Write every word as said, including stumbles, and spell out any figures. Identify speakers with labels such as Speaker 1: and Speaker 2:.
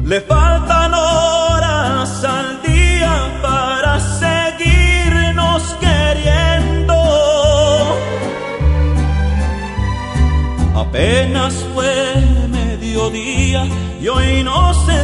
Speaker 1: Le faltan horas al día para seguirnos queriendo. Apenas fue mediodía y hoy no se